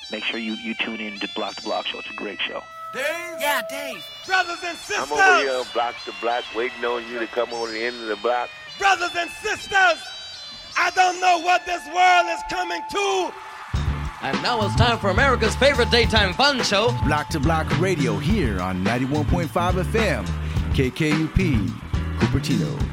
make sure you tune in to Block to Block Show. It's a great show. Dave? Yeah, Dave. Brothers and sisters. I'm over here on Block to Block waiting on you to come on the end of the block. Brothers and sisters, I don't know what this world is coming to. And now it's time for America's favorite daytime fun show, Block to Block Radio, here on 91.5 FM, KKUP, Cupertino.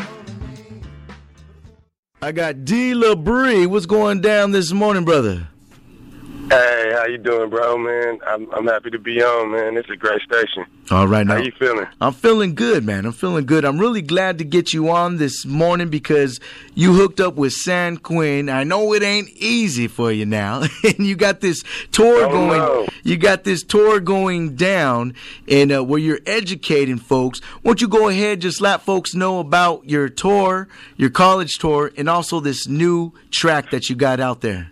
I got D. LaBrie. What's going down this morning, brother? Hey, how you doing, bro, man? I'm happy to be on, man. It's a great station. All right, now. How you feeling? I'm feeling good, man. I'm feeling good. I'm really glad to get you on this morning because you hooked up with San Quinn. I know it ain't easy for you now, and you got this tour going. No. You got this tour going down, and where you're educating folks. Won't you go ahead, just let folks know about your tour, your college tour, and also this new track that you got out there?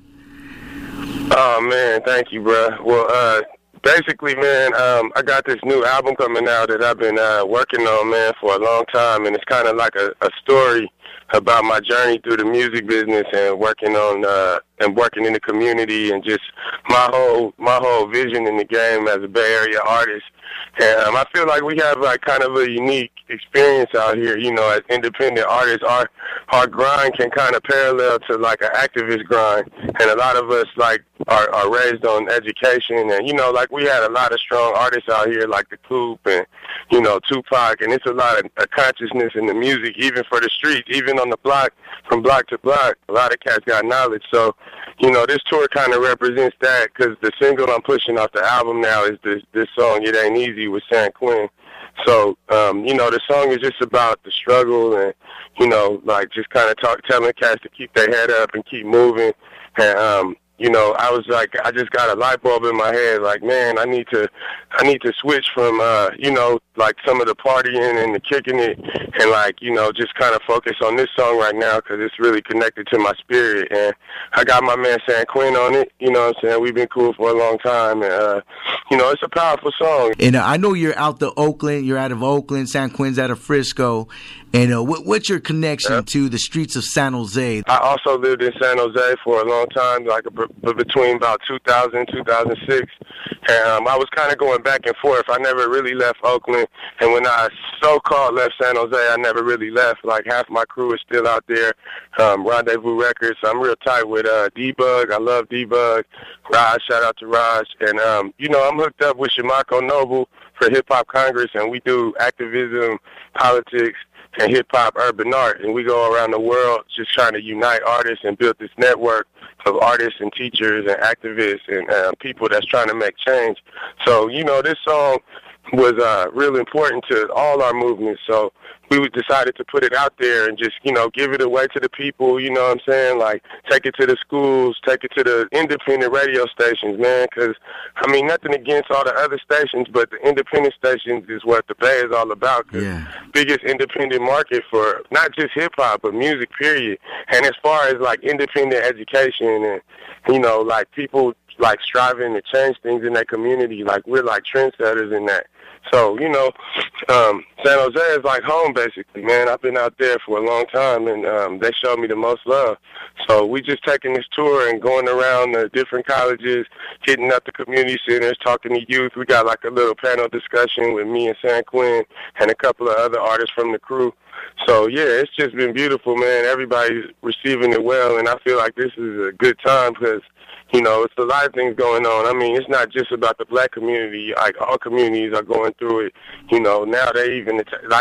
Oh, man, thank you, bro. Well, basically, man, I got this new album coming out that I've been working on, man, for a long time, and it's kind of like a story about my journey through the music business and working on and working in the community and just my whole vision in the game as a Bay Area artist. And I feel like we have like kind of a unique experience out here, you know, as independent artists. Our grind can kind of parallel to like an activist grind, and a lot of us like are raised on education, and you know, like we had a lot of strong artists out here like the Coop and you know Tupac, and it's a lot of consciousness in the music, even for the streets, even on the block, from block to block. A lot of cats got knowledge, so you know this tour kind of represents that because the single I'm pushing off the album now is this song "It Ain't Easy" with San Quinn. So, you know, the song is just about the struggle and, you know, like just kind of telling cats to keep their head up and keep moving. And, you know, I was like, I just got a light bulb in my head, like, man, I need to switch from, you know, like some of the partying and the kicking it and like, you know, just kind of focus on this song right now because it's really connected to my spirit. And I got my man San Quinn on it, you know what I'm saying? We've been cool for a long time. And, you know, it's a powerful song. And I know you're out of Oakland, San Quinn's out of Frisco. And what's your connection to the streets of San Jose? I also lived in San Jose for a long time, like between about 2000 and 2006. And I was kind of going back and forth. I never really left Oakland. And when I so-called left San Jose, I never really left. Like half my crew is still out there. Rendezvous Records. I'm real tight with D-Bug. I love D-Bug. Raj, shout out to Raj. And, you know, I'm hooked up with Shamako Noble for Hip Hop Congress. And we do activism, politics, and hip-hop urban art, and we go around the world just trying to unite artists and build this network of artists and teachers and activists and people that's trying to make change. So, you know, this song was real important to all our movements, so we decided to put it out there and just, you know, give it away to the people, you know what I'm saying? Like, take it to the schools, take it to the independent radio stations, man, because, I mean, nothing against all the other stations, but the independent stations is what the Bay is all about. Biggest independent market for not just hip-hop, but music, period. And as far as, like, independent education and, you know, like, people, like, striving to change things in their community, like, we're, like, trendsetters in that. So, you know, San Jose is like home, basically, man. I've been out there for a long time, and they showed me the most love. So we just taking this tour and going around the different colleges, hitting up the community centers, talking to youth. We got like a little panel discussion with me and San Quinn and a couple of other artists from the crew. So, yeah, it's just been beautiful, man. Everybody's receiving it well, and I feel like this is a good time because, you know, it's a lot of things going on. I mean, it's not just about the black community. Like, all communities are going through it. You know, now even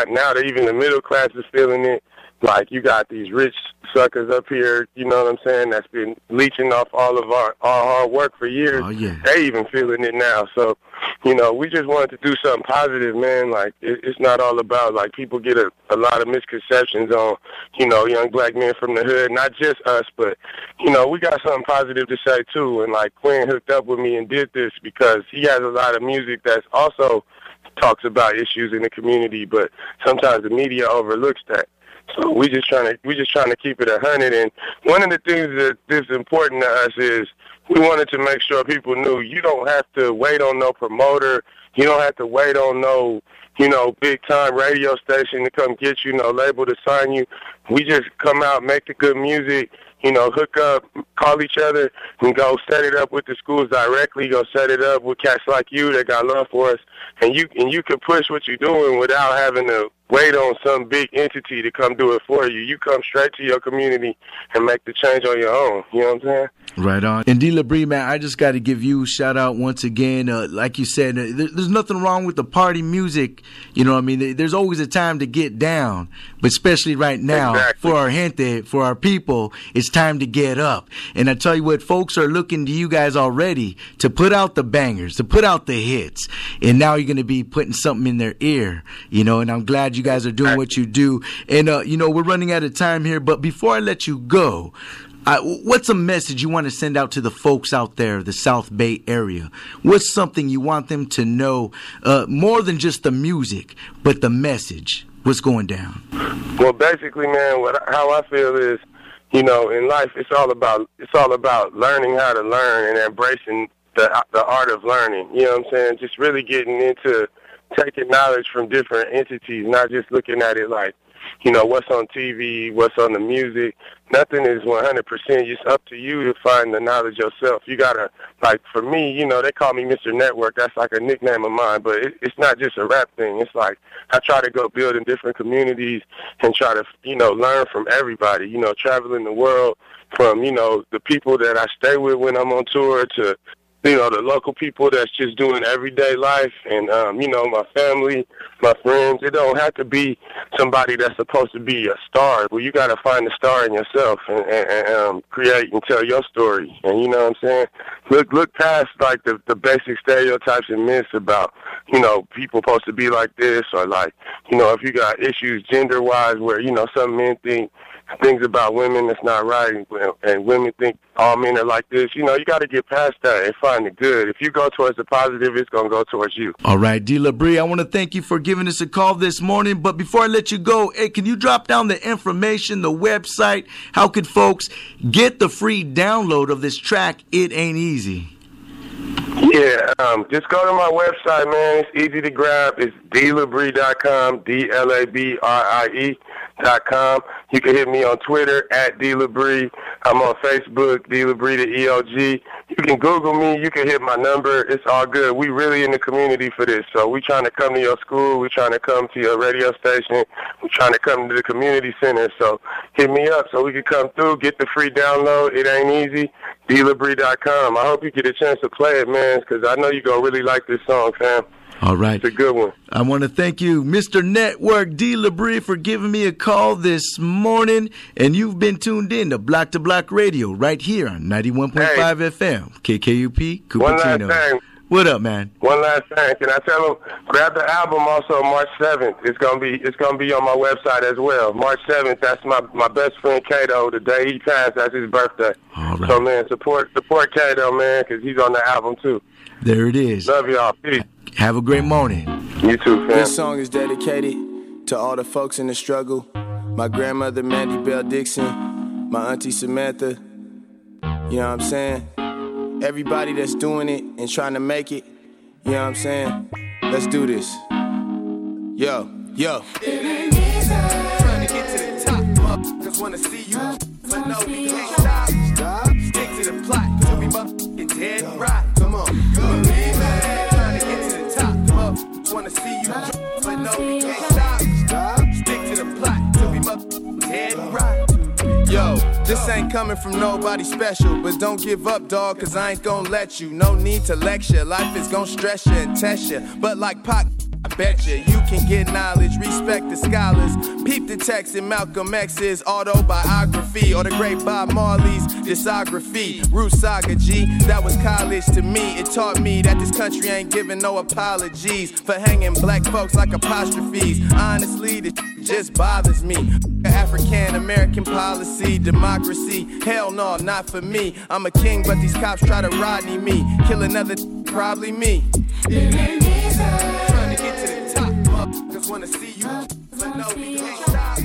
the middle class is feeling it. Like, you got these rich suckers up here, you know what I'm saying, that's been leeching off all of our hard work for years. Oh, yeah. They even feeling it now. So, you know, we just wanted to do something positive, man. Like, it's not all about, like, people get a lot of misconceptions on, you know, young black men from the hood. Not just us, but, you know, we got something positive to say, too. And, like, Quinn hooked up with me and did this because he has a lot of music that's also talks about issues in the community, but sometimes the media overlooks that. So we just trying to keep it 100. And one of the things that is important to us is we wanted to make sure people knew you don't have to wait on no promoter. You don't have to wait on no, you know, big time radio station to come get you, no label to sign you. We just come out, make the good music, hook up, call each other, and go set it up with the schools directly, go set it up with cats like you that got love for us, and you can push what you're doing without having to wait on some big entity to come do it for you. You come straight to your community and make the change on your own. You know what I'm saying? Right on. And D. Labrie, man, I just got to give you a shout out once again. Like you said, there's nothing wrong with the party music. You know what I mean? There's always a time to get down, but especially right now, for our gente, for our people, it's time to get up. And I tell you what, folks are looking to you guys already to put out the bangers, to put out the hits. And now you're going to be putting something in their ear, and I'm glad you guys are doing what you do. And, we're running out of time here, but before I let you go, what's a message you want to send out to the folks out there, the South Bay area? What's something you want them to know, more than just the music, but the message? What's going down? Well, basically, man, how I feel is, in life, it's all about learning how to learn and embracing the art of learning. You know what I'm saying? Just really getting into taking knowledge from different entities, not just looking at it like, what's on TV, what's on the music. Nothing is 100%. It's up to you to find the knowledge yourself. You gotta, like, for me, they call me Mr. Network. That's like a nickname of mine, but it's not just a rap thing. It's like I try to go build in different communities and try to, learn from everybody, traveling the world from, the people that I stay with when I'm on tour to, the local people that's just doing everyday life and, my family, my friends. It don't have to be somebody that's supposed to be a star. Well, you got to find the star in yourself and create and tell your story. And you know what I'm saying? Look past, like, the basic stereotypes and myths about, people supposed to be like this or, like, if you got issues gender-wise where, some men think things about women that's not right, and women think all men are like this. You got to get past that and find the good. If you go towards the positive, it's going to go towards you. All right, D. Labrie, I want to thank you for giving us a call this morning. But before I let you go, hey, can you drop down the information, the website? How could folks get the free download of this track, It Ain't Easy? Yeah, just go to my website, man. It's easy to grab. It's DLabrie.com, DLABRIE.com. You can hit me on Twitter at DLabrie. I'm on Facebook, DLabrie the EOG. You can Google me. You can hit my number. It's all good. We really in the community for this. So we trying to come to your school. We trying to come to your radio station. We trying to come to the community center. So hit me up so we can come through, get the free download. It ain't easy. DLabrie.com. I hope you get a chance to play it, man, because I know you're going to really like this song, fam. All right. It's a good one. I want to thank you, Mr. Network, D. Labrie, for giving me a call this morning. And you've been tuned in to Block to Block Radio right here on 91.5 FM, KKUP, Cupertino. One last thing. What up, man? One last thing. Can I tell them, grab the album also March 7th. It's gonna be on my website as well. March 7th, that's my best friend Kato. The day he passed, that's his birthday. All right. So, man, support Kato, man, because he's on the album, too. There it is. Love y'all. Peace. Have a great morning. You too, fam. This song is dedicated to all the folks in the struggle. My grandmother, Mandy Bell Dixon. My auntie, Samantha. You know what I'm saying? Everybody that's doing it and trying to make it. You know what I'm saying? Let's do this. Yo. It ain't easy. Trying to get to the top. Motherfuckers wanna see you. But no, we can't stop. Stick to the plot. Till we motherfucking dead right. Come on. Trying to get to the top. Motherfuckers wanna see you. But no, we can't stop. Stick to the plot. Till we motherfucking dead right. Yo, this ain't coming from nobody special, but don't give up, dog, cause I ain't gon' let you. No need to lecture, life is gon' stress you and test you. But like Pac, I bet you can get knowledge, respect the scholars. Peep the text in Malcolm X's autobiography, or the great Bob Marley's discography. Root Saga G, that was college to me. It taught me that this country ain't giving no apologies for hanging black folks like apostrophes. Honestly, this just bothers me. African American policy, democracy, hell no, not for me. I'm a king, but these cops try to Rodney me. Kill another, probably me. It ain't easy. Trying to get to the top, motherfuckers wanna see you, but no, we can't stop.